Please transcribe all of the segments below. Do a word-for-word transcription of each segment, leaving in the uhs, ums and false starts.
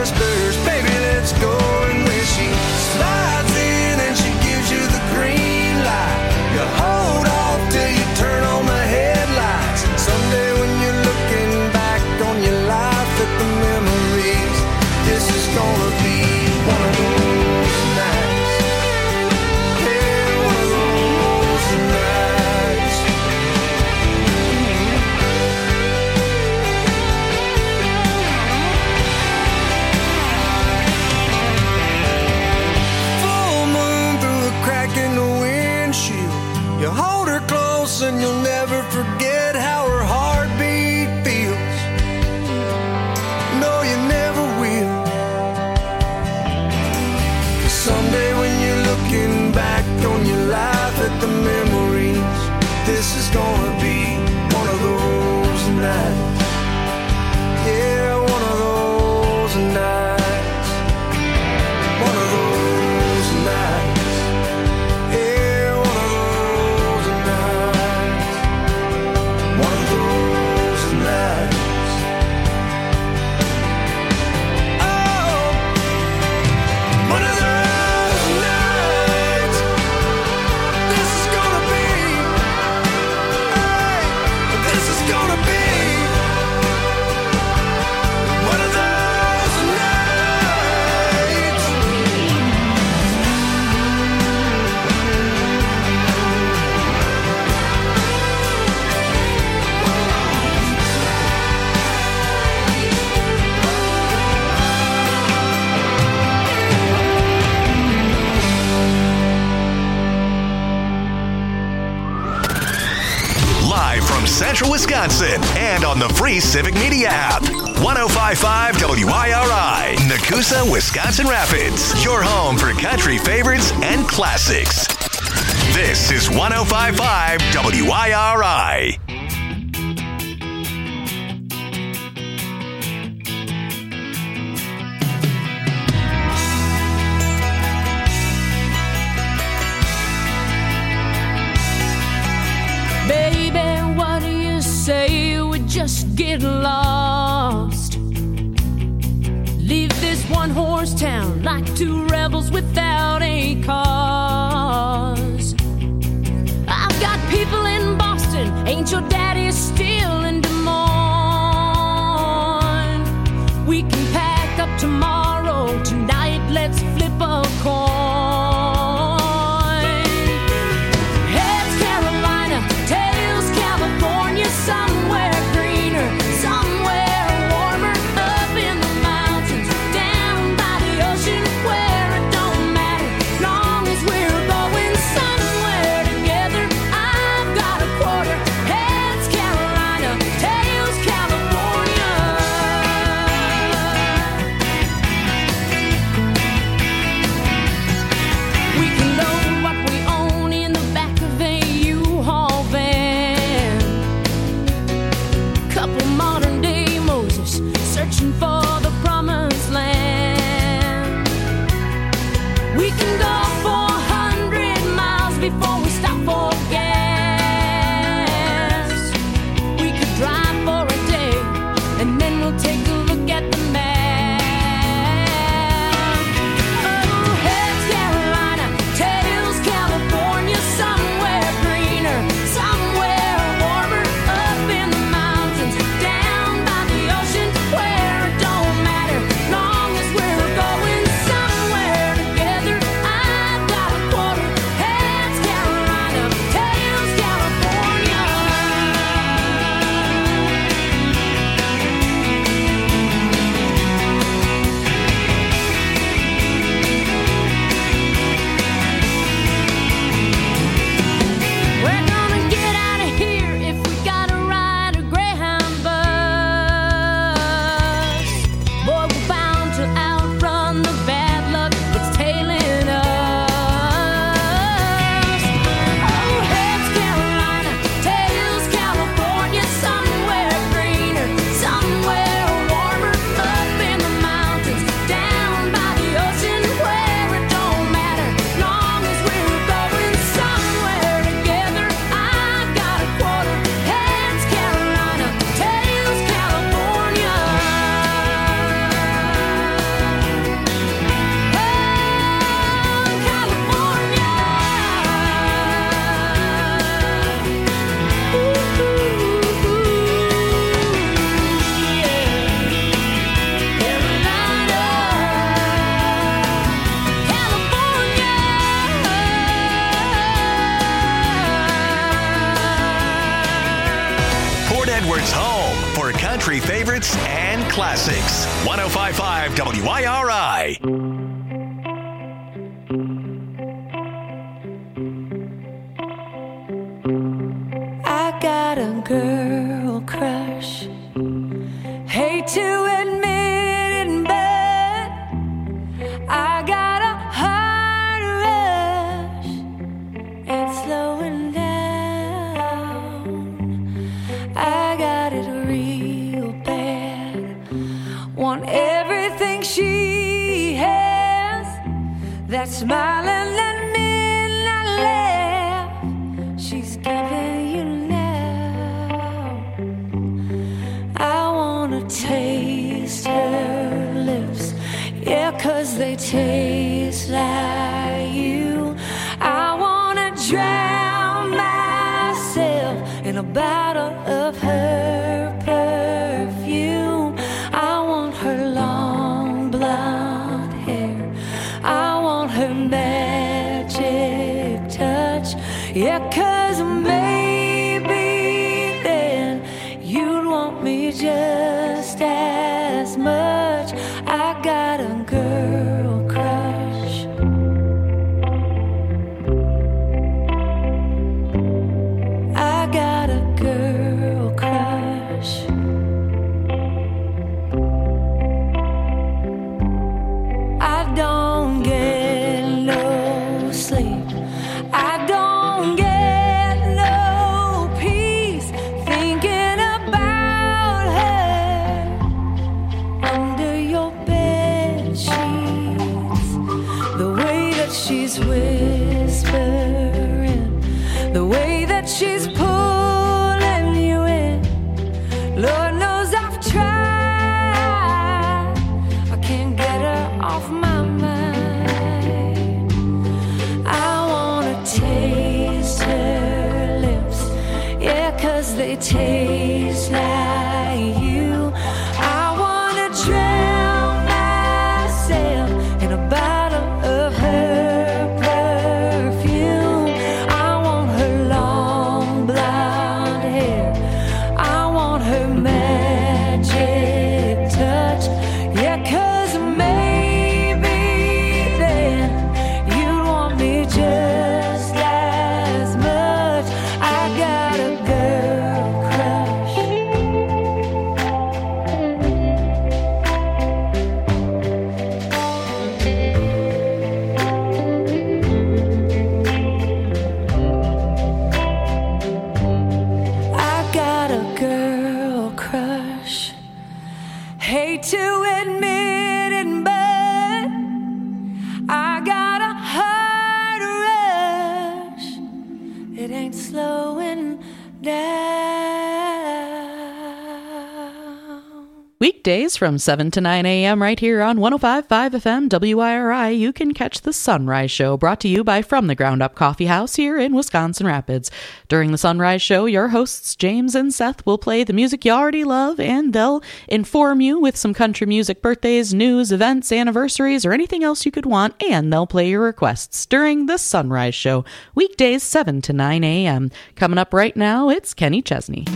whispers, baby, let's go. And when she slides in and she gives you the green light, you hold off till you turn on the headlights. And someday when you're looking back on your life at the memories, this is gonna be one of those nights. Yeah, one of those nights. Full moon through a crack in the windshield. You hold her close and you'll never forget how her heartbeat feels. No, you never will. 'Cause someday when you're looking back on your life at the memories, this is gonna be one of those nights. Yeah, one of those nights. One of those nights. Yeah, one of those nights. One of those nights. Oh, one of those nights. This is gonna be, hey, this is gonna be one of those nights. Live from Central Wisconsin and on the free Civic Media app. one oh five point five W I R I, Nakusa, Wisconsin Rapids. Your home for country favorites and classics. This is one oh five point five W I R I. Baby, what do you say we just get lost? Leave this one horse town like two rebels without a cause. I've got people in Boston, ain't your daddy still in Des Moines? We can pack up tomorrow, tonight let's flip a coin. Heads Carolina, tails California, somewhere greener, somewhere warmer, up in the mountains, down by the ocean, where it don't matter, long as we're going somewhere together. I've got a quarter, heads Carolina, country favorites and classics. one oh five point five W I R I. I got a girl crush. Hate to admit it, but I got a heart rush and slowing down. I got it real bad. Want everything she has. That smiling and midnight laugh she's giving you now. I wanna taste her lips, yeah, 'cause they taste like you. I wanna drown myself in a bottle of her perfume. I want her long blonde hair. I want her magic touch, yeah, 'cause maybe then you'd want me just as much. I got a girl crush. I got a girl crush. I don't get no sleep. I don't get no peace thinking about her under your bed sheets. The way that she's whispering, the way that she's pulling you in. Lord knows I've tried. I can't get her off my mind. I wanna taste her lips, yeah, 'cause they taste like you. I wanna drown myself in a bottle of her perfume. I want her long blonde hair. I want her magic touch, yeah, 'cause maybe then you'd want me just as much. I got a girl crush. I got a girl crush. Hate to admit it, but I got a heart rush. It ain't slowing down. Weekdays from seven to nine a.m. right here on one oh five point five F M W I R I, you can catch The Sunrise Show, brought to you by From the Ground Up Coffee House here in Wisconsin Rapids. During The Sunrise Show, your hosts James and Seth will play the music you already love, and they'll inform you with some country music birthdays, news, events, anniversaries, or anything else you could want, and they'll play your requests during The Sunrise Show, weekdays seven to nine a.m. Coming up right now, it's Kenny Chesney.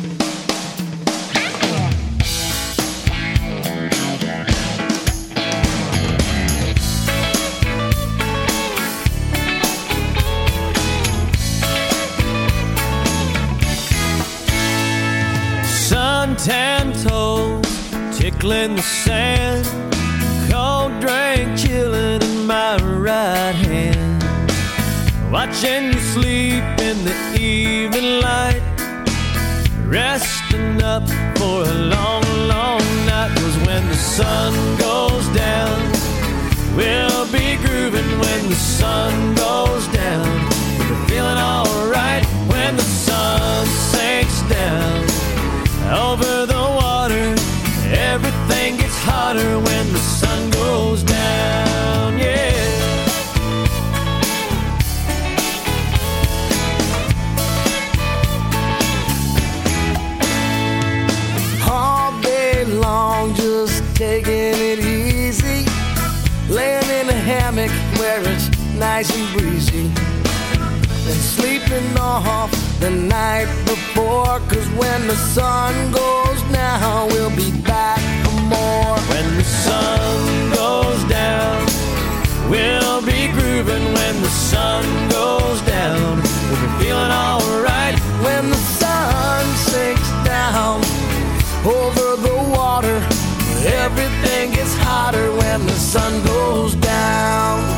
Suntan toes tickling the sand, cold drink chilling in my right hand, watching you sleep in the evening light, resting up for a long, long night. 'Cause when the sun goes down, we'll be grooving when the sun goes down. We're feeling alright when the sun sinks down. Over the water, everything gets hotter when the sun goes down, yeah. All day long, just taking it easy, laying in a hammock where it's nice and breezy, and sleeping off the night before. 'Cause when the sun goes now, we'll be back for more. When the sun goes down, we'll be grooving. When the sun goes down, we'll be feeling alright. When the sun sinks down over the water, everything gets hotter when the sun goes down.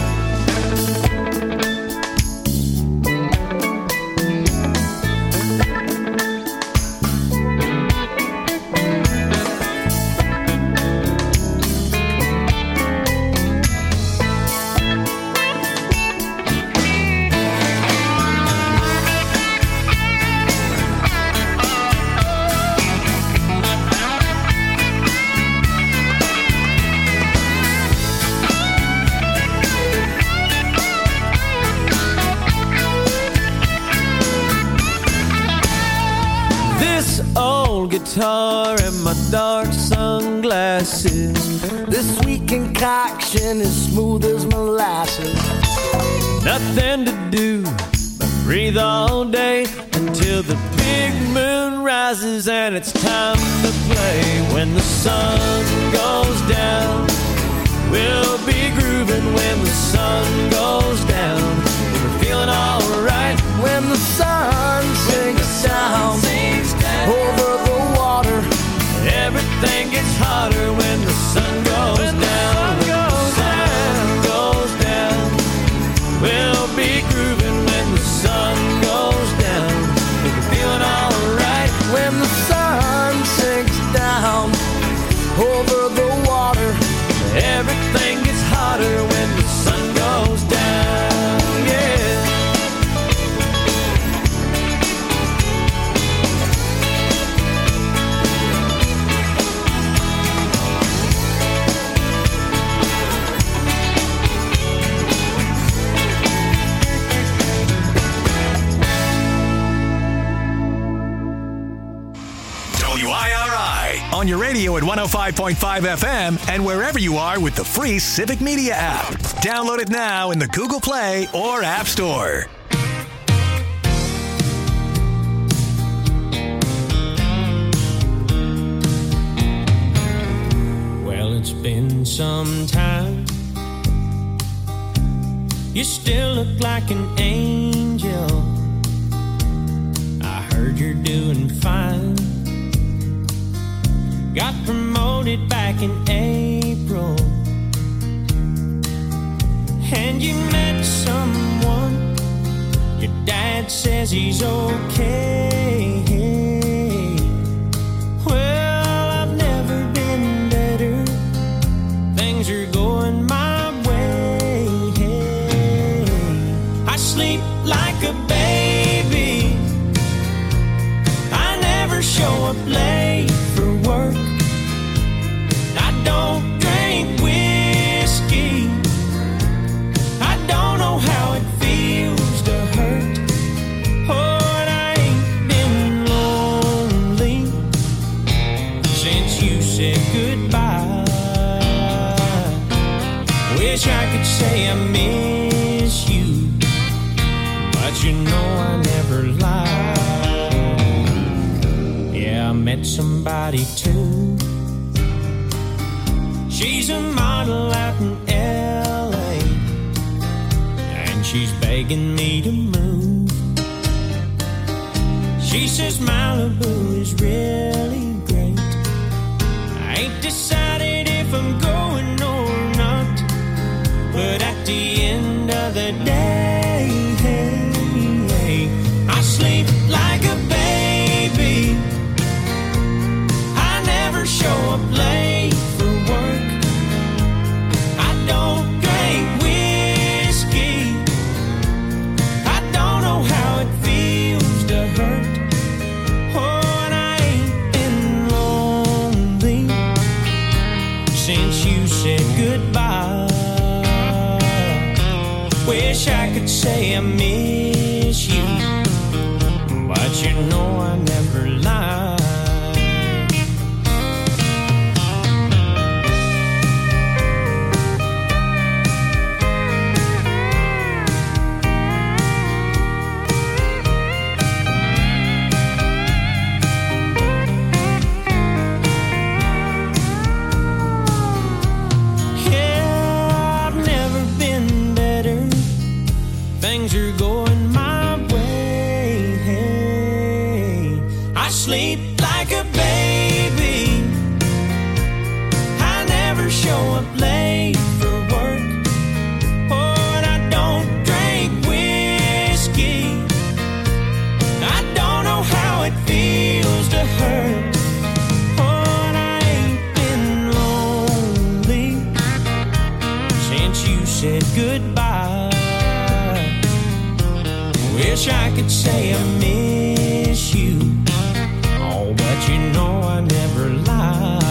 Guitar and my dark sunglasses. This sweet concoction is smooth as molasses. Nothing to do but breathe all day until the big moon rises and it's time to play. When the sun goes down, we'll be grooving. When the sun goes down, we're feeling alright. When the sun sinks down, sinks down over the water, everything gets hotter when the sun goes when down. The sun goes when down. The sun goes down, we'll be grooving. When the sun goes down, we'll be feeling alright. When the sun sinks down over the water, everything gets hotter when the sun goes down. Yeah. On your radio at one oh five point five F M and wherever you are with the free Civic Media app. Download it now in the Google Play or App Store. Well, it's been some time. You still look like an angel. I heard you're doing fine. Got promoted back in April, and you met someone. Your dad says he's okay. Well, I've never been better. Things are going my way. I sleep like a baby. I never show up late for work. I don't drink whiskey. I don't know how it feels to hurt. Oh, and I ain't been lonely since you said goodbye. Wish I could say I miss you, but you know I never lie. Yeah, I met somebody too. She's a model out in L A, and she's begging me to move. She says Malibu is really great. I ain't decided if I'm going or not, but at the end of the day, hey, hey, I sleep like a baby. I never show up late for work. I don't drink whiskey. I don't know how it feels to hurt. Oh, and I ain't been lonely since you said goodbye. Wish I could say I miss you, but you know I never lie. since you said goodbye. Wish I could say I miss you, oh, but you know I never lied.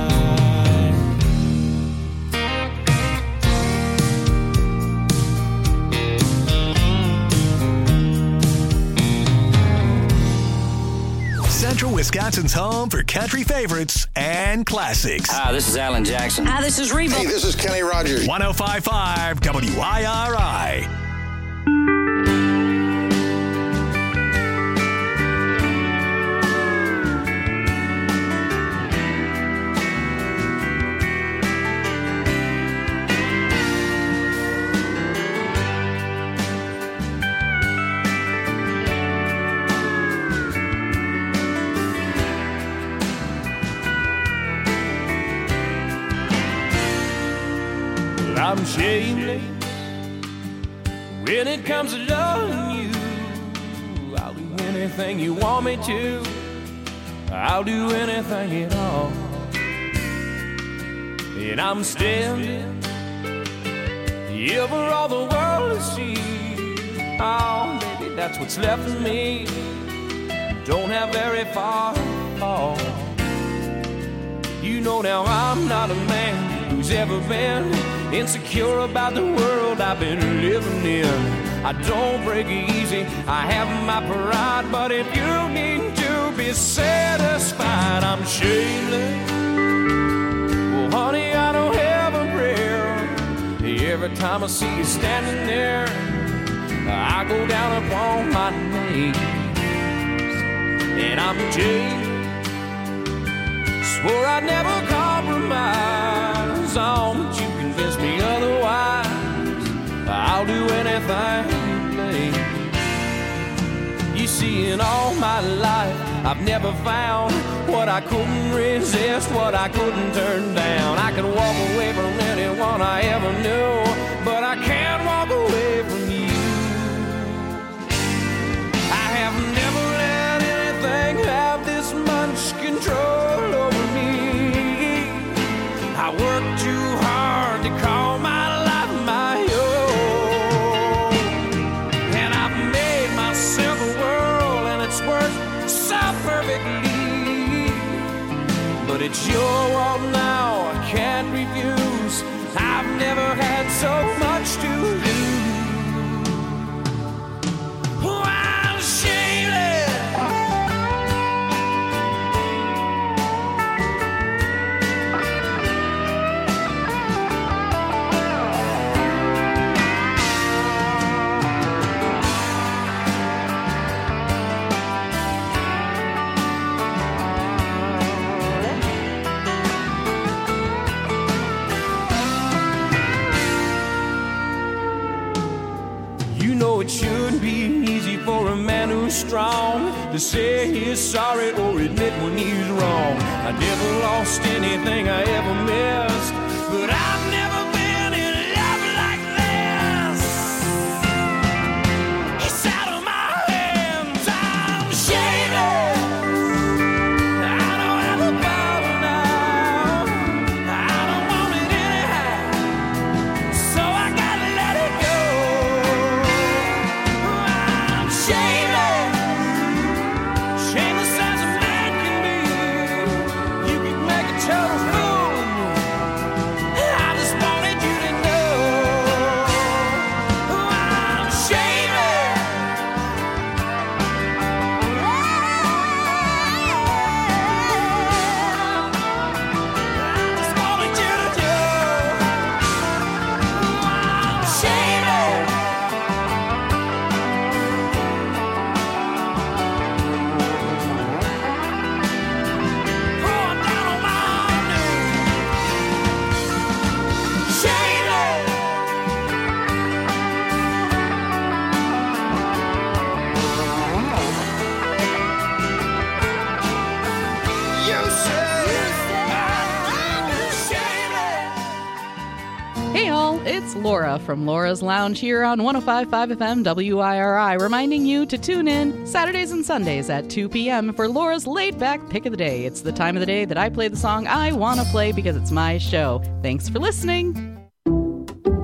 Central Wisconsin's home for country favorites and classics. Hi, this is Alan Jackson. Hi, this is Reba. Hey, this is Kenny Rogers. one oh five point five W I R I. I'm shameless when it comes to loving you. I'll do anything you want me to. I'll do anything at all. And I'm standing here for all the world to see. Oh, baby, that's what's left of me. Don't have very far to fall. You know now I'm not a man who's ever been insecure about the world I've been living in. I don't break easy, I have my pride, but if you need to be satisfied, I'm shameless. Well, honey, I don't have a prayer. Every time I see you standing there, I go down upon my knees. And I'm Jay, swore I'd never compromise on, but you convince me otherwise. I'll do anything you please. You see, in all my life, I've never found what I couldn't resist, what I couldn't turn down. I could walk away from anyone I ever knew, but I can't walk away from you. I have never let anything have this much control over me. I work too hard to call my life my own, and I've made myself a world, and it's worked so perfectly. But it's your world now, I can't refuse. I've never had so much to lose. Oh, I'm shameless. It shouldn't be easy for a man who's strong to say he's sorry or admit when he's wrong. I never lost anything I ever missed, but I've never been in love like this. It's out of my hands, I'm shameless. I don't have a power now, I don't want it anyhow, so I gotta let it go. It's Laura from Laura's Lounge here on one oh five point five F M W I R I, reminding you to tune in Saturdays and Sundays at two p.m. for Laura's laid-back pick of the day. It's the time of the day that I play the song I want to play because it's my show. Thanks for listening.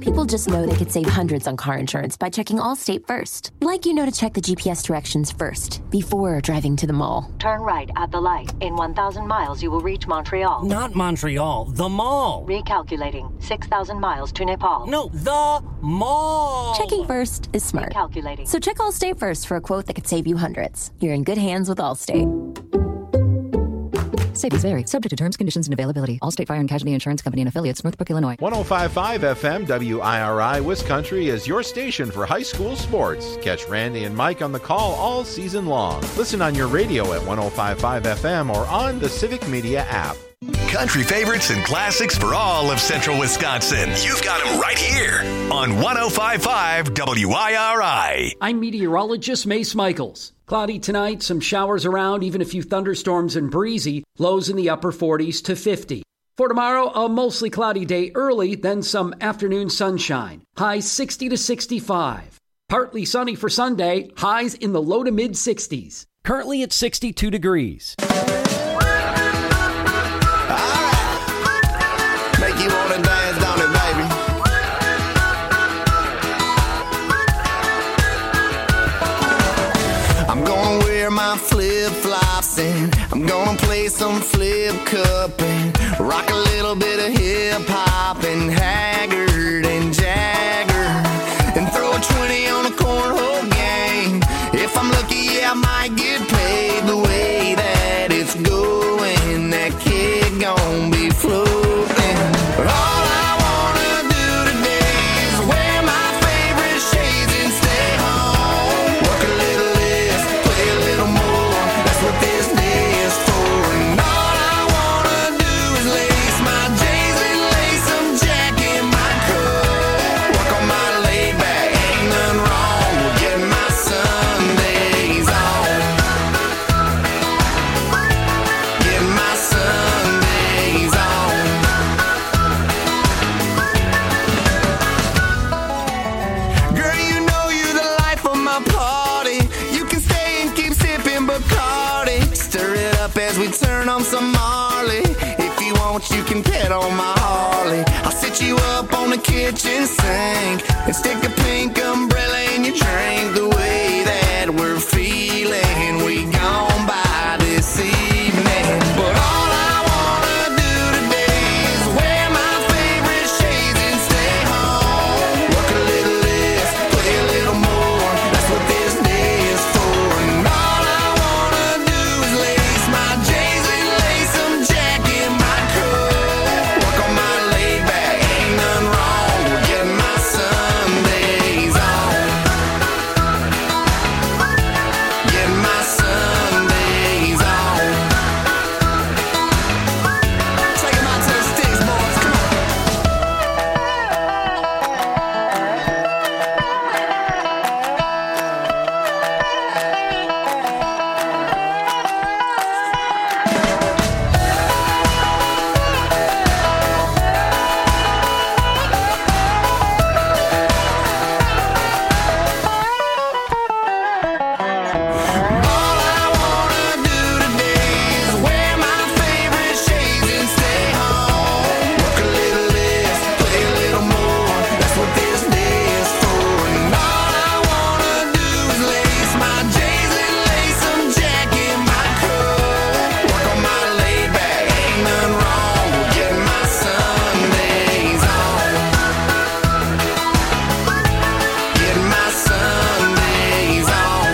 People just know they could save hundreds on car insurance by checking Allstate first. Like you know to check the G P S directions first, before driving to the mall. Turn right at the light. In one thousand miles, you will reach Montreal. Not Montreal, the mall. Recalculating. six thousand miles to Nepal. No, the mall. Checking first is smart. Recalculating. So check Allstate first for a quote that could save you hundreds. You're in good hands with Allstate. Savings vary. Subject to terms, conditions, and availability. Allstate Fire and Casualty Insurance Company and Affiliates, Northbrook, Illinois. one oh five point five F M W I R I Wiscountry is your station for high school sports. Catch Randy and Mike on the call all season long. Listen on your radio at one oh five point five F M or on the Civic Media app. Country favorites and classics for all of central Wisconsin. You've got them right here on one oh five point five W I R I. I'm meteorologist Mace Michaels. Cloudy tonight, some showers around, even a few thunderstorms and breezy. Lows in the upper forties to fifty. For tomorrow, a mostly cloudy day early, then some afternoon sunshine. Highs sixty to sixty-five. Partly sunny for Sunday, highs in the low to mid sixties. Currently at sixty-two degrees. You wanna dance, don't it, baby? I'm gonna wear my flip-flops and I'm gonna play some flip cup and rock a little bit of hip-hop and Haggard and Jagger and throw a twenty on a cornhole game. If I'm lucky, yeah, I might get paid the way that it's going. That kid gon' be floating. But all I wanna do today is wear my favorite shades and stay home. Work a little less, play a little more. That's what this day is for. And all I wanna do is lace my J's and lace some Jack in my coat. Work on my laid back, ain't nothing wrong with getting my Sundays on. Getting my Sundays on. Girl, you know you the life of my party. You can stay and keep sipping Bacardi. Stir it up as we turn on some Marley. If you want, you can pet on my Harley. I'll sit you up on the kitchen sink and stick a pink umbrella in your drink. The way that we're feeling, we gone by this evening. But all I wanna do today is wear my favorite shades and stay home. Work a little less, play a little more. That's what this day is for. And all I wanna do is lace my J's and lace some Jack in my coat. Work on my laid back, ain't nothing wrong with getting my Sundays on. Getting my Sundays on. Take 'em out to the sticks, boys, come on. All I wanna do today is wear my favorite shades and stay home. Work a little less, play a little more. That's what this day is for. And all I wanna do is lace my J's and lace some Jack in my coat. Work on my laid back, ain't nothing wrong with getting my Sundays on. Getting my Sundays on.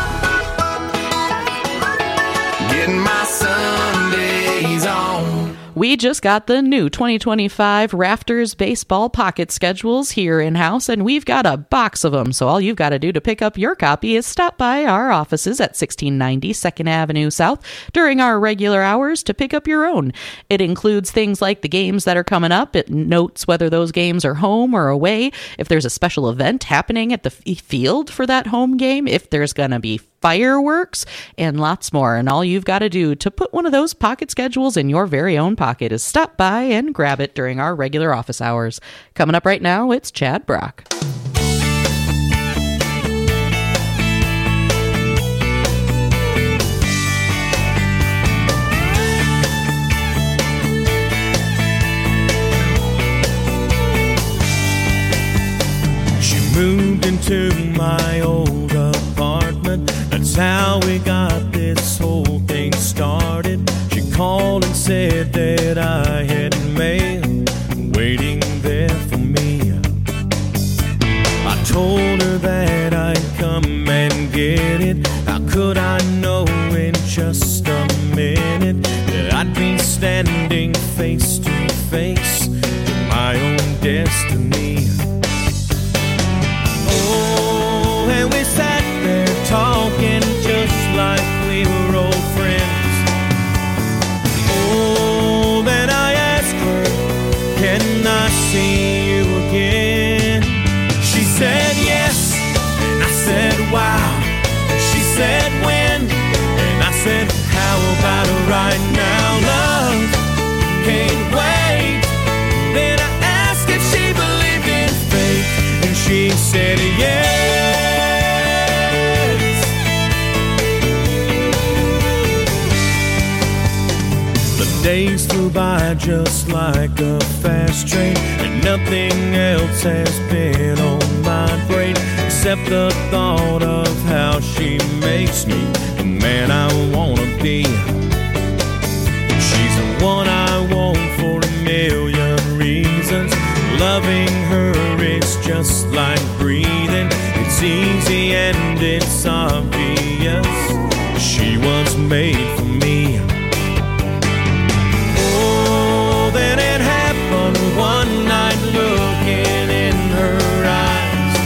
Getting my Sundays on. We just got the new twenty twenty-five Rafters baseball pocket schedules here in-house, and we've got a box of them. So all you've got to do to pick up your copy is stop by our offices at sixteen ninety second Avenue South during our regular hours to pick up your own. It includes things like the games that are coming up. It notes whether those games are home or away, if there's a special event happening at the f- field for that home game, if there's going to be fireworks, and lots more. And all you've got to do to put one of those pocket schedules in your very own pocket is stop by and grab it during our regular office hours. Coming up right now, it's Chad Brock. moved into my old apartment. That's how we got this whole thing started. She called and said that I had mail waiting there for me. I told her that I'd come and get it. How could I know in just a minute that I'd be standing face to face with my own destiny? Oh, and we sat there talking just like we were old friends. Oh, then I asked her, can I see you again? She said yes, and I said wow. She said when, and I said how about right now? Love can't wait. Then I asked if she believed in fate, and she said yes. The days flew by just like a fast train, and nothing else has been on my brain except the thought of how she makes me the man I wanna be. She's the one I want for a million reasons. Loving her is just like breathing. It's easy and it's obvious. She was made for me. Oh, then it happened one night looking in her eyes.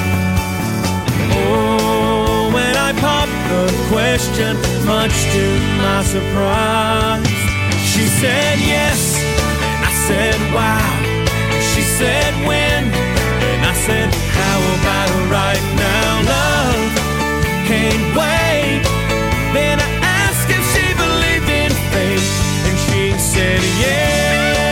Oh, when I popped the question, much to my surprise, she said yes, and I said wow. She said when, and I said how about right now? Love can't wait. Then I asked if she believed in fate, and she said yes.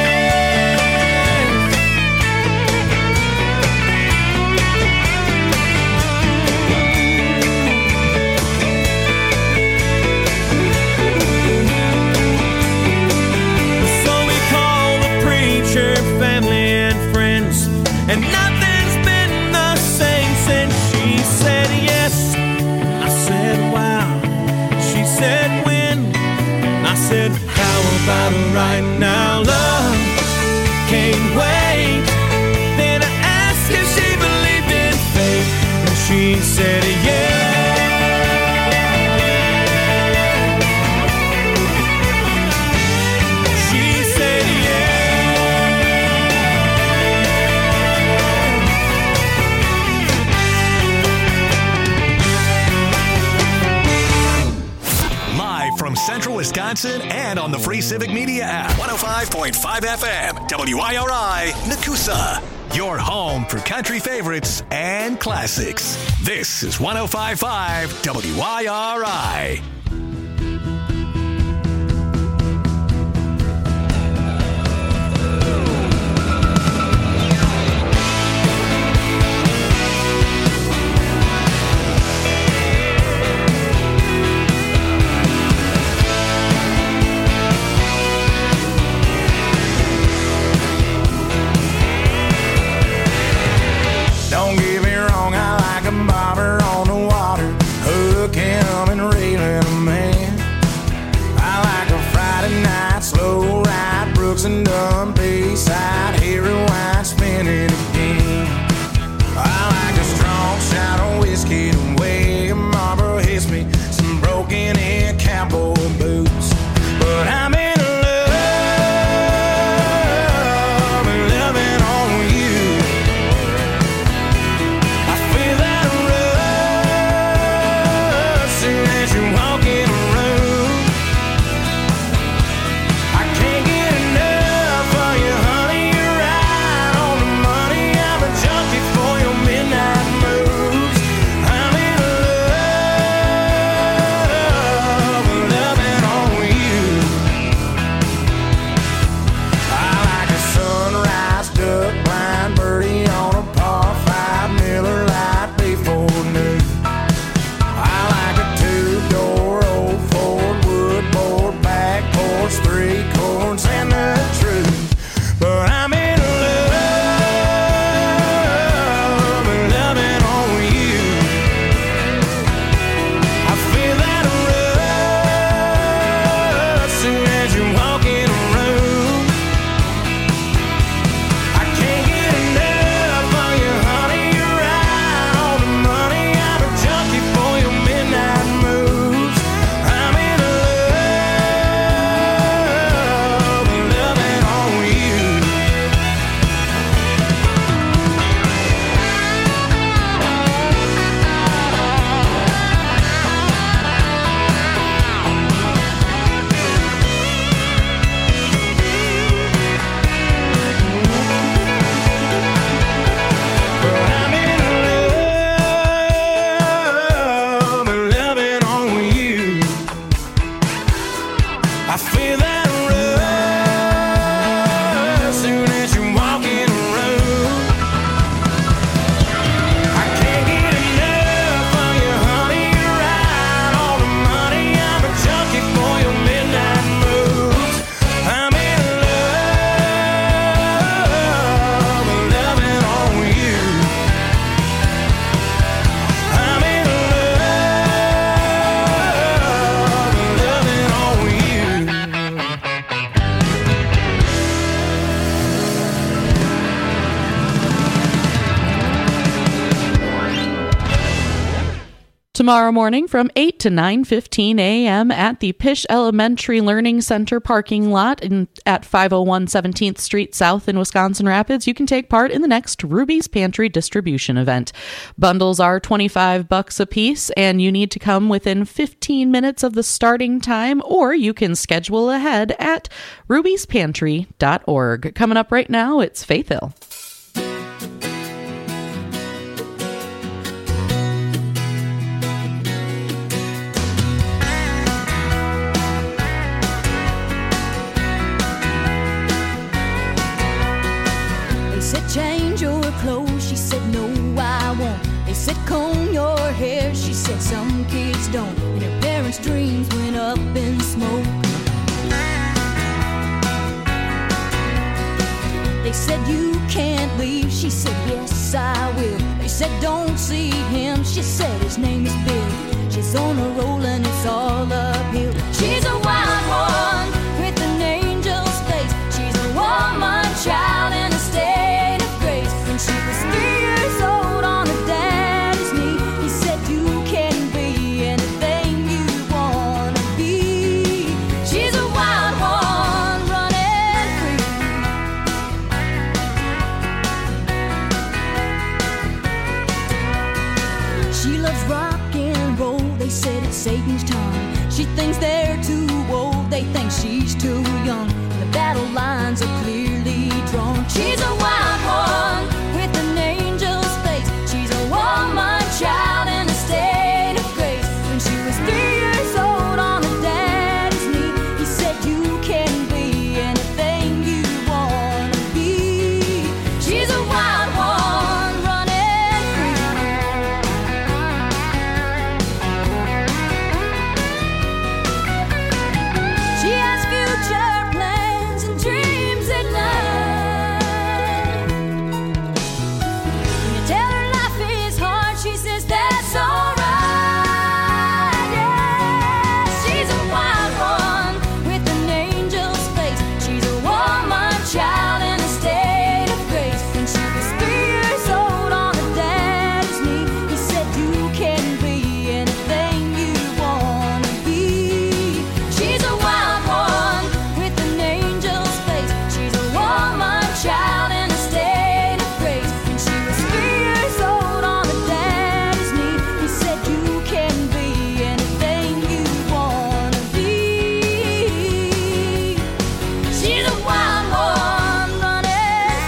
Family and friends, and nothing's been the same since she said yes. I said wow. She said when. I said how about right now? Love can't wait. Then I asked if she believed in fate, and she said yes. Central Wisconsin and on the free Civic Media app. one oh five point five F M, W I R I, Nakusa. Your home for country favorites and classics. This is one oh five point five W I R I. Don't get me wrong, I like a bobber on the water, hooking 'em and reeling 'em tomorrow morning from eight to nine fifteen a.m. at the Pish Elementary Learning Center parking lot in, at five oh one seventeenth Street South in Wisconsin Rapids. You can take part in the next Ruby's Pantry distribution event. Bundles are twenty-five bucks a piece, and you need to come within fifteen minutes of the starting time, or you can schedule ahead at ruby's pantry dot org. Coming up right now, it's Faith Hill. Change your clothes, she said no I won't. They said comb your hair, she said some kids don't. And her parents' dreams went up in smoke. They said you can't leave, she said yes I will. They said don't see him, she said his name is Bill. She's on a roll and it's all uphill. She's a wild one with an angel's face. She's a woman child in a state. She was three years old on her daddy's knee. He said you can be anything you wanna be. She's a wild one running free. She loves rock and roll. They said it's Satan's time. She thinks they're too old. They think she's too young. The battle lines are clearly drawn. She's a wild one. Child in a state of grace. When she was three years old on her daddy's knee, he said you can be anything you wanna be. She's a wild one running free. She has future plans and dreams at night. When you tell her life is hard, she says that's alright. Yeah, she's a wild one with an angel's face. She's a woman child in a state of grace. When she was three years old on her daddy's knee, he said you can be anything you wanna be. She's a wild one with an angel's face. She's a woman child in a state of grace. When she was three years old on her daddy's knee, he said you can be anything you wanna be. She's a wild one running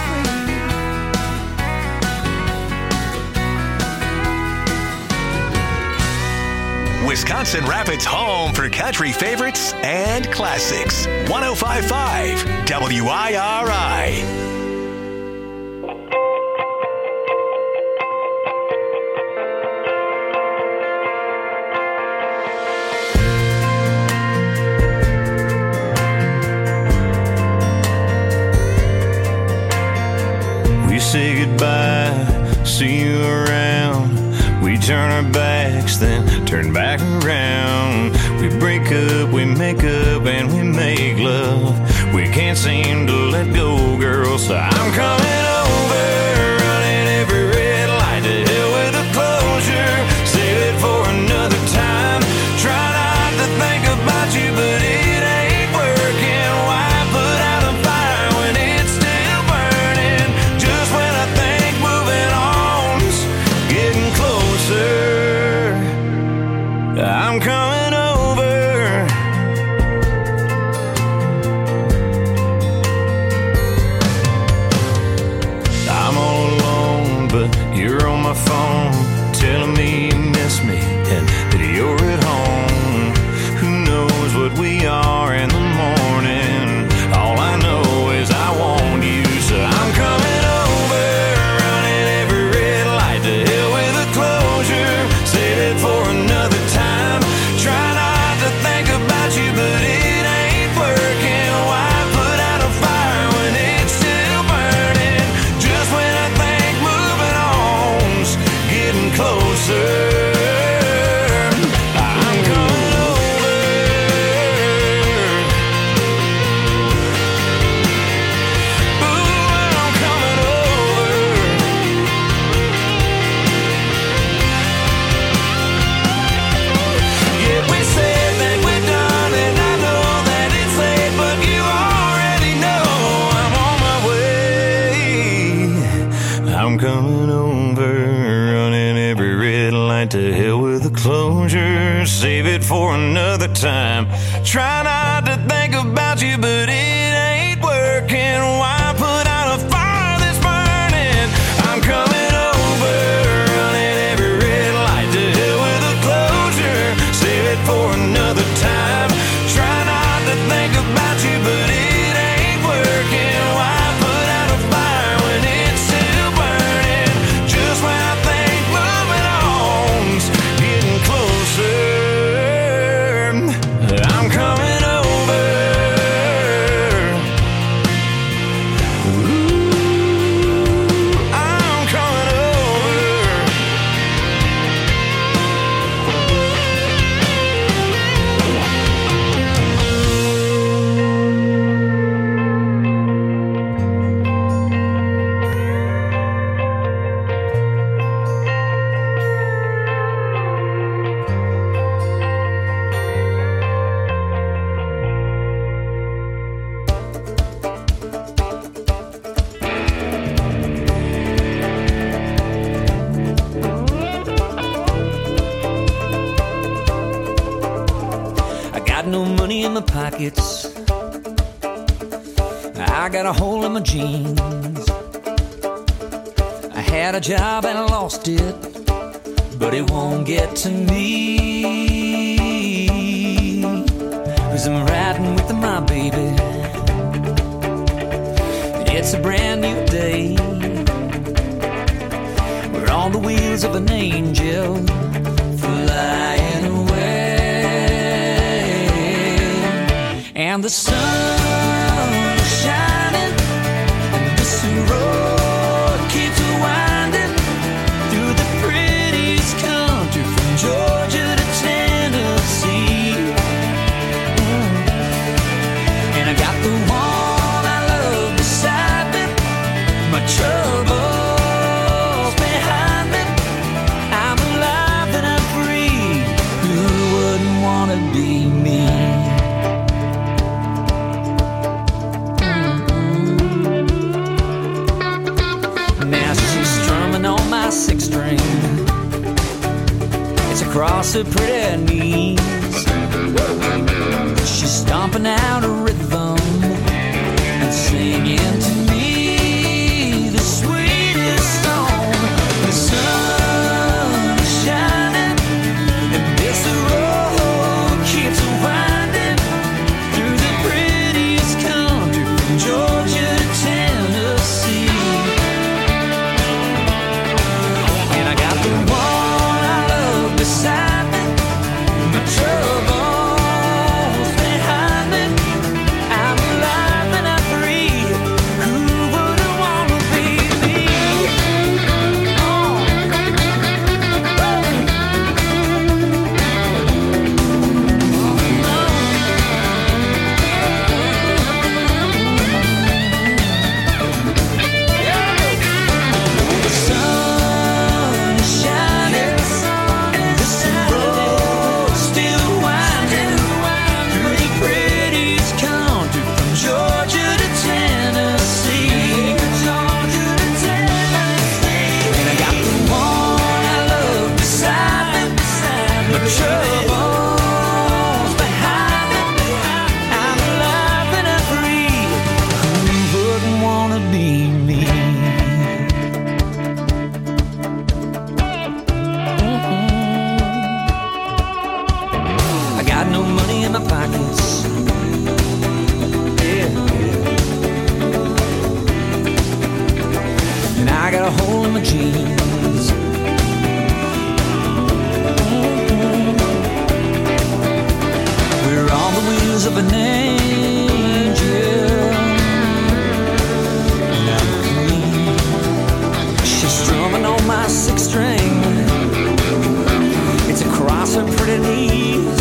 free. Wisconsin Rapids' home for country favorites and classics. one oh five point five W I R I. We say goodbye, see you around. We turn our backs, then turn back around. We break up, we make up, and we make love. We can't seem to let go, girl, so I'm coming over, running every red light. To hell with the closure, save it for another time. Try not to think about you, but it ain't working. Why put out a fire when it's still burning? Just when I think moving on's getting closer, I'm coming over. coming over, running every red light to hell with the closure. Save it for another time. Try not to think about you, but it ain't working. Why put out a fire that's burning? I'm coming over, running every red light to hell with the closure. Save it for another time. Try not to think about you, but it ain't working. Why put out a fire when it's still burning? Just when I think moving on's getting closer, I'm coming over. Ooh, I'm coming over. I got no money in my pockets. I got a hole in my jeans. I had a job and I lost it, but it won't get to me. 'Cause I'm riding with my baby. It's a brand new day. We're on the wheels of an angel flying away. And the sun is shining, and this road keeps winding through the prettiest country from Georgia to Tennessee. Mm. And I got the one I love beside me, my troubles behind me. I'm alive and I'm free. Who wouldn't want to be me? Six string, it's across her pretty knees. She's stomping out a rhythm and singing to me the sweetest song. The sun is shining, and this road keeps winding through the prettiest country from Georgia to Tennessee. Beside me, my troubles behind me. I'm alive and I'm free. Who wouldn't want to be me? Oh. The sun is shining, troubles behind me. I'm alive and I'm free. Who wouldn't want to be me? Mm-hmm. I got no money in my pockets. Yeah, yeah. And I got a hole in my jeans. We're on the wheels of an angel. Now she's strumming on my six string. It's across her pretty knees.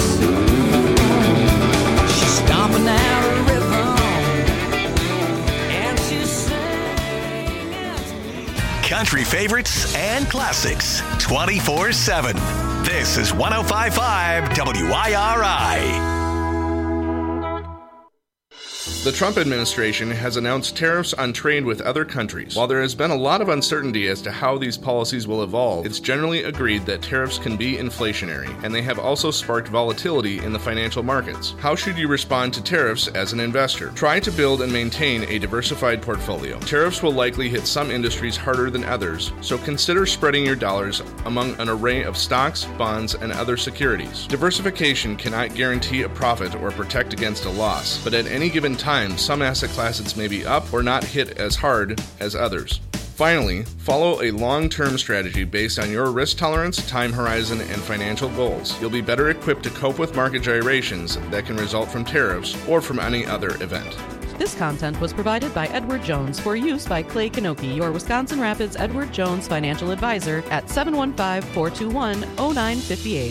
She's stomping out a rhythm, and she's singing to me. Country favorites and classics twenty-four seven. This is one oh five point five W I R I. The Trump administration has announced tariffs on trade with other countries. While there has been a lot of uncertainty as to how these policies will evolve, it's generally agreed that tariffs can be inflationary, and they have also sparked volatility in the financial markets. How should you respond to tariffs as an investor? Try to build and maintain a diversified portfolio. Tariffs will likely hit some industries harder than others, so consider spreading your dollars among an array of stocks, bonds, and other securities. Diversification cannot guarantee a profit or protect against a loss, but at any given time, some asset classes may be up or not hit as hard as others. Finally, follow a long-term strategy based on your risk tolerance, time horizon, and financial goals. You'll be better equipped to cope with market gyrations that can result from tariffs or from any other event. This content was provided by Edward Jones for use by Clay Kanoki, your Wisconsin Rapids Edward Jones financial advisor at seven one five, four two one, zero nine five eight.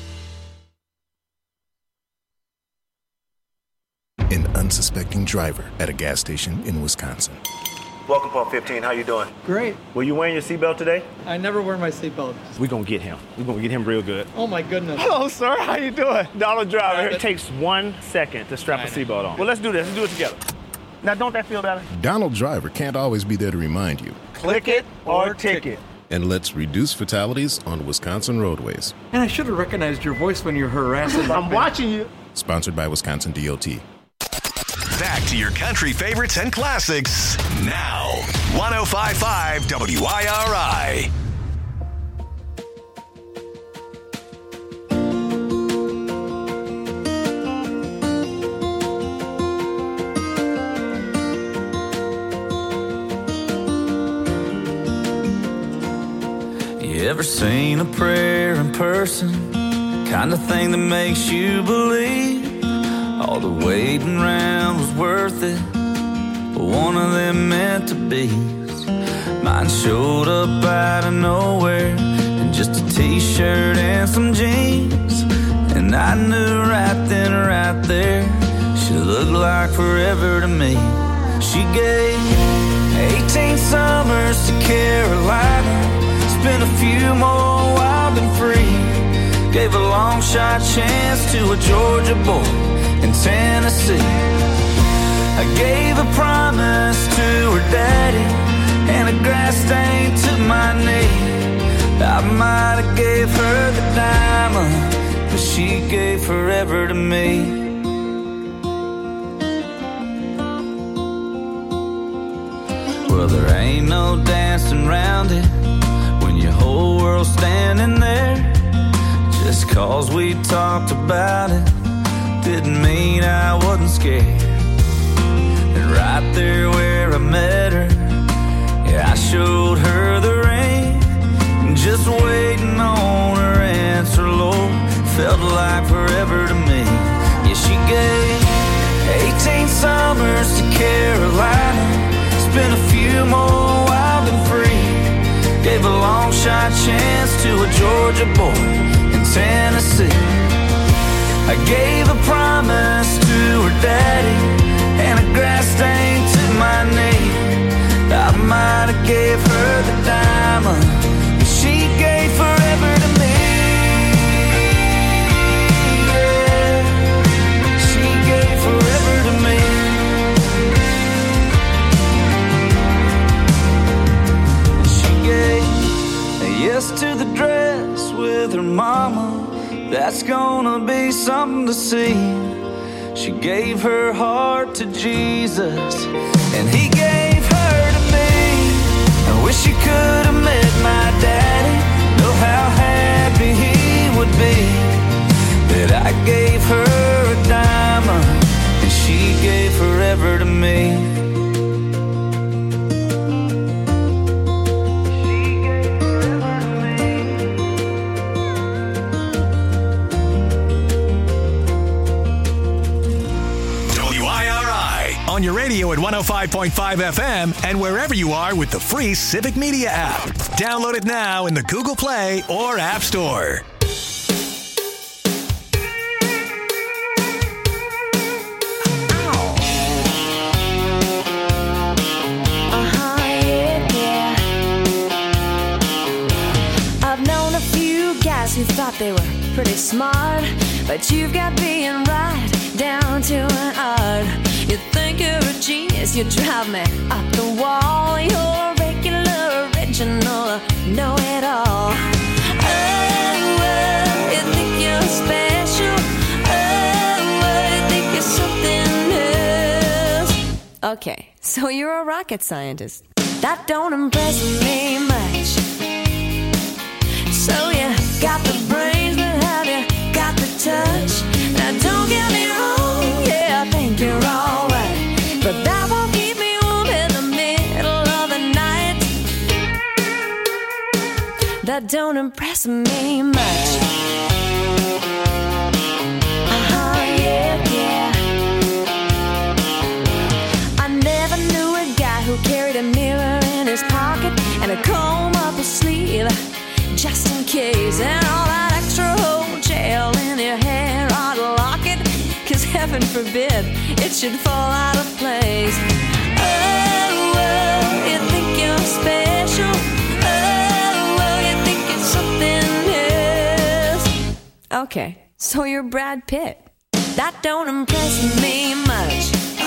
An unsuspecting driver at a gas station in Wisconsin. Welcome, Pump fifteen. How you doing? Great. Were you wearing your seatbelt today? I never wear my seatbelt. We're going to get him. We're going to get him real good. Oh, my goodness. Hello, sir. How you doing? Donald Driver. It takes one second to strap a seatbelt on. Well, let's do this. Let's do it together. Now, don't that feel better? Donald Driver can't always be there to remind you. Click it or ticket. And let's reduce fatalities on Wisconsin roadways. And I should have recognized your voice when you're harassing. I'm watching you. Sponsored by Wisconsin D O T. Back to your country favorites and classics now. one oh five point five W I R I. You ever seen a prayer in person? Kind of thing that makes you believe all the waiting around was worth it, but one of them meant to be. Mine showed up out of nowhere in just a t-shirt and some jeans, and I knew right then, right there, she looked like forever to me. She gave eighteen summers to Carolina, spent a few more wild and free, gave a long shot chance to a Georgia boy in Tennessee. I gave a promise to her daddy and a grass stain to my knee. I might have gave her the diamond, but she gave forever to me. Well, there ain't no dancing around it when your whole world's standing there. Just cause we talked about it didn't mean I wasn't scared. And right there where I met her, yeah, I showed her the ring, just waiting on her answer, Lord, felt like forever to me. Yeah, she gave eighteen summers to Carolina, spent a few more wild and free, gave a long shot chance to a Georgia boy in Tennessee. I gave a promise to her daddy and a grass stain to my knee. I might have gave her the diamond, but she gave forever to me. Yeah. She gave forever to me. She gave a yes to the dress with her mama. That's gonna be something to see. She gave her heart to Jesus, and he gave her to me. I wish you could have met my daddy, know how happy he would be that I gave her a diamond, and she gave forever to me. On your radio at one oh five point five F M and wherever you are with the free Civic Media app. Download it now in the Google Play or App Store. Uh-huh, yeah, yeah. I've known a few guys who thought they were pretty smart, but you've got being right down to an art. You think you're a genius. You drive me up the wall. You're a regular, original, know-it-all. Oh, oh, you think you're special. Oh, oh, you think you're something else. Okay, so you're a rocket scientist. That don't impress me much. So you got the brains, but have you got the touch? Now don't get me wrong, yeah, I think you're alright, but that won't keep me warm in the middle of the night. That don't impress me much. Uh-huh, yeah, yeah. I never knew a guy who carried a mirror in his pocket and a comb up his sleeve, just in case, and all that extra whole gel in your hair ought to lock it, cause heaven forbid it should fall out of place. Oh, oh, you think you're special. Oh, oh, you think it's something else. Okay, so you're Brad Pitt. That don't impress me much.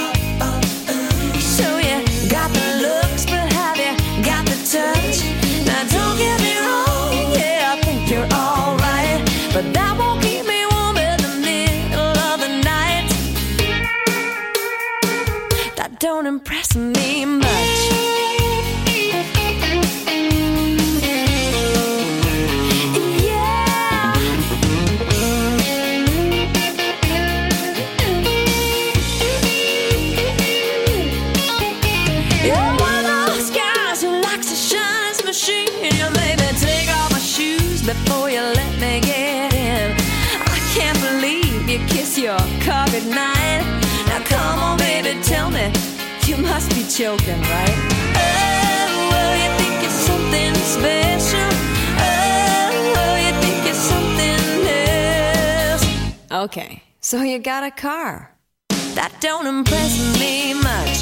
So you got the looks, but have you got the touch? Now don't get me wrong, yeah, I think you're alright, but that won't keep me warm in the middle of the night. That don't impress me much. You're one of those guys who likes to shine his machine. You made me take off my shoes before you let me get in. I can't believe you kiss your car goodnight. Now come on, baby, tell me, you must be joking, right? Oh, oh, you think it's something special. Oh, oh, you think it's something else. Okay, so you got a car. That don't impress me much.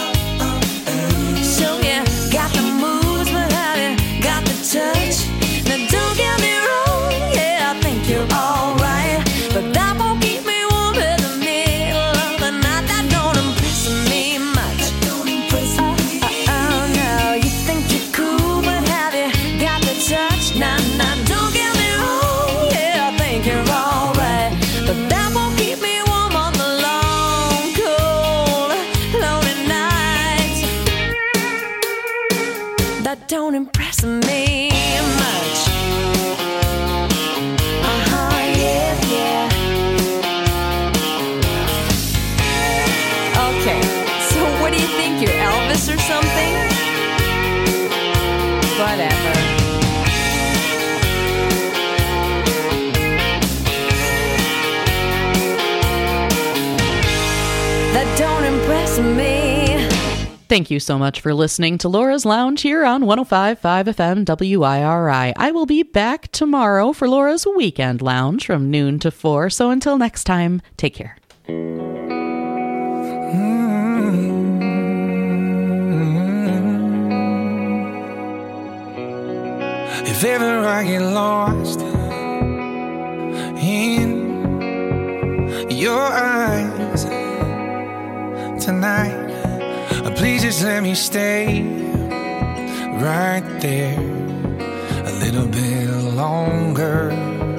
So you got the moves, but have you got the touch? Now don't get me wrong, yeah, I think you're alright, but that won't keep me warm in the middle of the night. That don't impress me much. Oh, oh, oh, no, you think you're cool, but have you got the touch? Nah, nah, don't get me wrong, yeah, I think you're alright, but that won't keep me warm on the long, cold, lonely nights. That don't impress me much. Uh-huh, yeah, yeah. Okay, so what do you think, you're Elvis or something? Whatever. That don't impress me. Thank you so much for listening to Laura's Lounge here on one oh five point five F M W I R I. I will be back tomorrow for Laura's Weekend Lounge from noon to four. So until next time, take care. If ever I get lost in your eyes tonight, please just let me stay right there a little bit longer.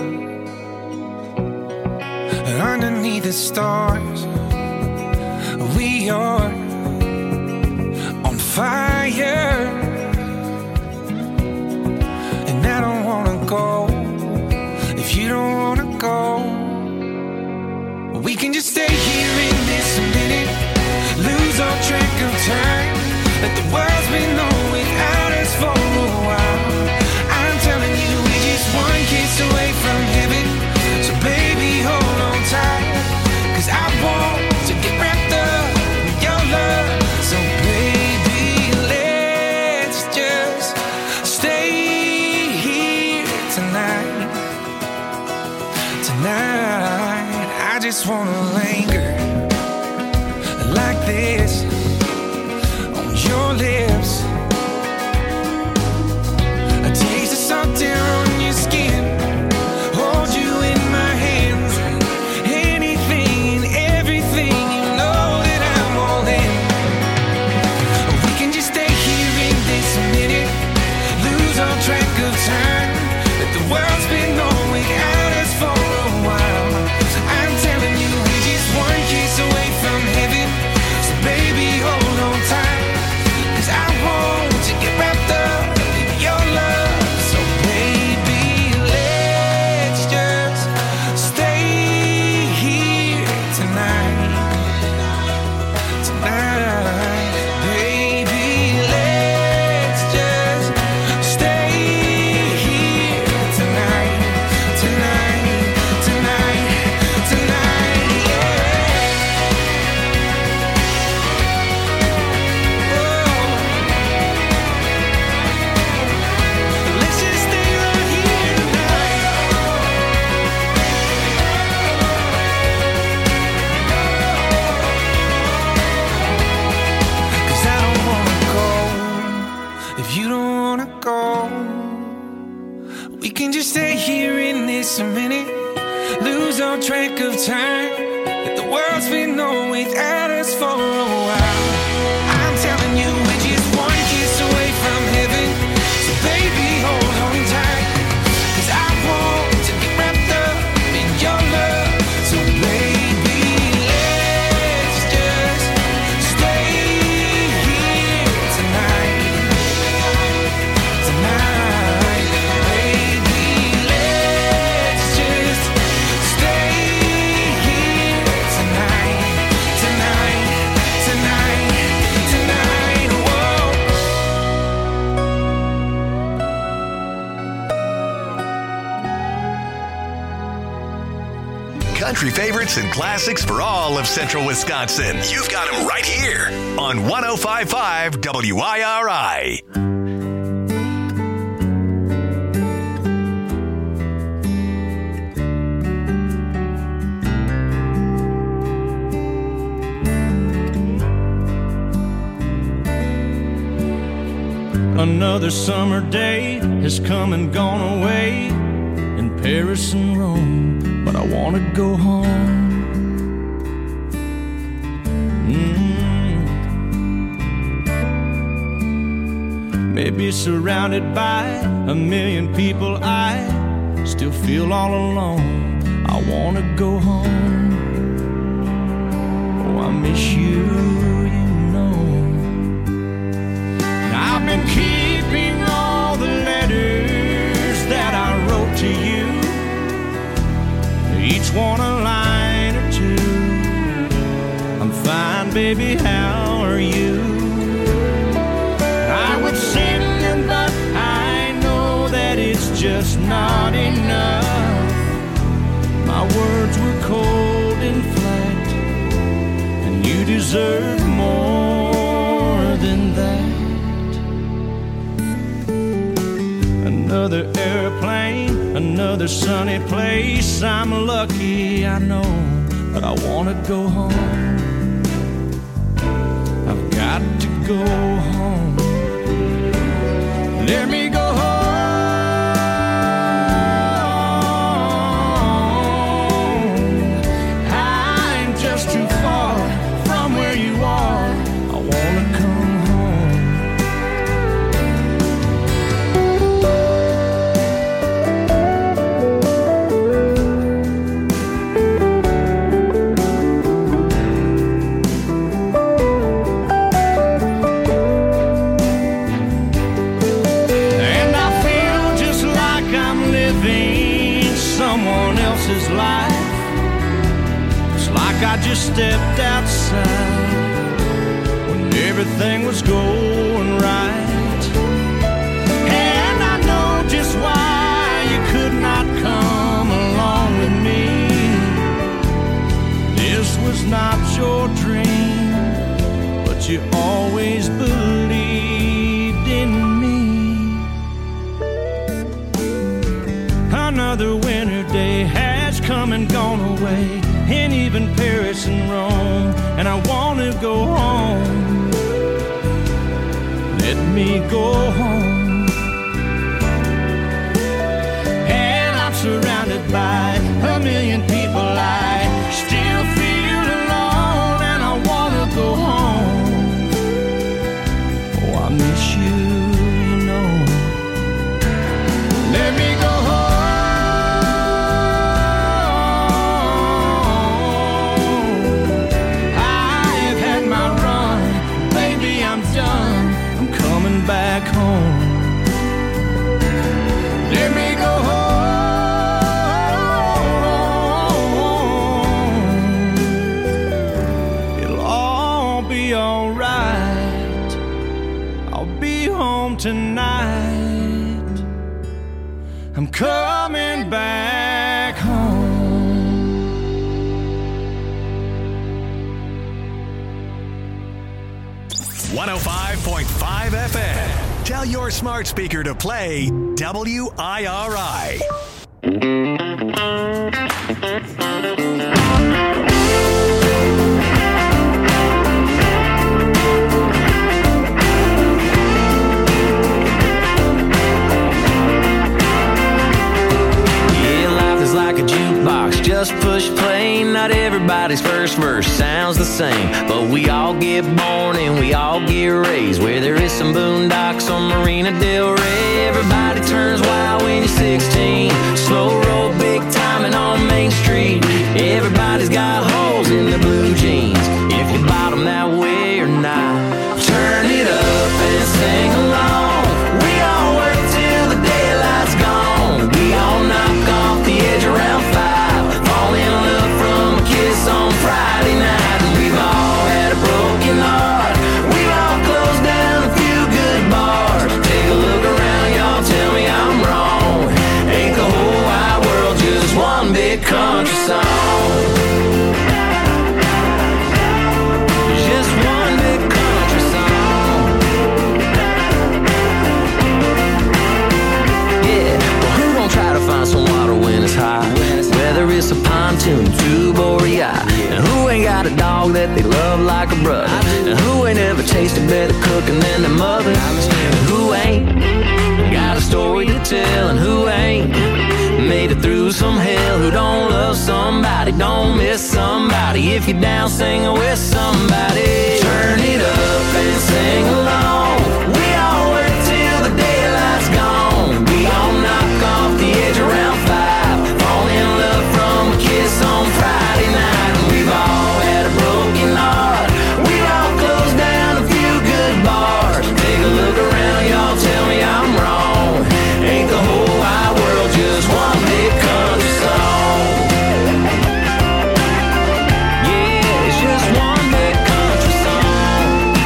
Underneath the stars, we are on fire, and I don't wanna go if you don't wanna go. We can just stay here in this minute, lose all track of time, let the world's been on without us for a while. I'm telling you, we're just one kiss away from heaven, so baby, hold on tight, cause I want to get wrapped up in your love. So baby, let's just stay here tonight. Tonight, I just wanna linger like this on your lips, a taste of salt air on your skin, hold you in my hands, anything and everything, you know that I'm all this a minute, lose all track of time. That the world's been on without us for a while. I'm telling you, we're just one kiss away from heaven. So baby, hold on tight, 'cause I want to get wrapped up in your love. So baby, let's just stay here tonight. Tonight, baby, let's just stay here tonight. Tonight, tonight, tonight, whoa. Country favorites and classics for all of central Wisconsin. You've got them right here on one oh five point five W I R I. Another summer day has come and gone away in Paris and Rome, but I want to go home. Mm. Maybe surrounded by a million people, I still feel all alone. I want to go home. Oh, I miss you, you know. I've been keeping all the letters that I wrote to you, each one a line or two. I'm fine, baby, how are you? I would send them, but I know that it's just not enough. My words were cold and flat, and you deserve more than that. Another airplane, another sunny place. I'm lucky, I know, but I want to go home. I've got to go home. Let me go home. I'm just too far from where you are. I want to come home. Life. It's like I just stepped outside when everything was going right, and I know just why you could not come along with me. This was not your dream, but you always believed in me. Another winter day has come and gone away, and even Paris and Rome, and I want to go home. Let me go home. And I'm surrounded by a million people. I still feel alone, and I want to go home. Oh, I miss you, you know. Let me go home. Back home. Let me go home. It'll all be alright. I'll be home tonight. I'm coming back home. one oh five point five F M. Tell your smart speaker to play W I R I. Yeah, life is just push play. Not everybody's first verse sounds the same, but we all get born and we all get raised where there is some boondocks on Marina Del Rey. Everybody turns wild when you're sixteen. Slow roll, big timing on Main Street. Everybody's got holes in their blue jeans, if you bottom that way or not. Turn it up and sing along. We all work till the daylight's gone. We all knock off the edge around five. Fall in love from a kiss on Friday night. And we've all had a broken heart. We've all closed down a few good bars. Take a look around, y'all, tell me I'm wrong. Ain't the whole wide world just one big country song? Just one big country song. Yeah, well, who gon' try to find some water when it's hot? Whether it's a pontoon, tube, or a yacht. And who ain't got a dog that they love like a brother? And who ain't ever tasted better cooking than their mother? And who ain't got a story to tell? And who ain't made it through some hell? Who don't love somebody, don't miss somebody? If you're down, sing with somebody. Turn it up and sing along. We all work till the daylight's gone. We all knock off the edge around five. Fall in love from a kiss on Friday night. And we've all had a broken heart. We've all closed down a few good bars. Take a look around, y'all, tell me I'm wrong. Ain't the whole wide world just one big country song? Yeah, it's just one big country song.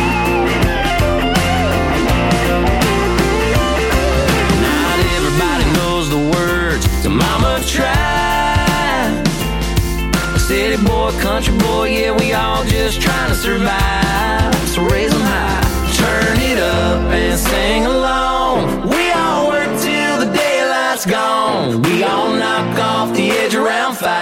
Not everybody knows the words to Mama Tried. A city boy, country boy, yeah, we all just trying to survive. So raise them high, turn it up and sing along. We all work till the daylight's gone. We all knock off the edge around five.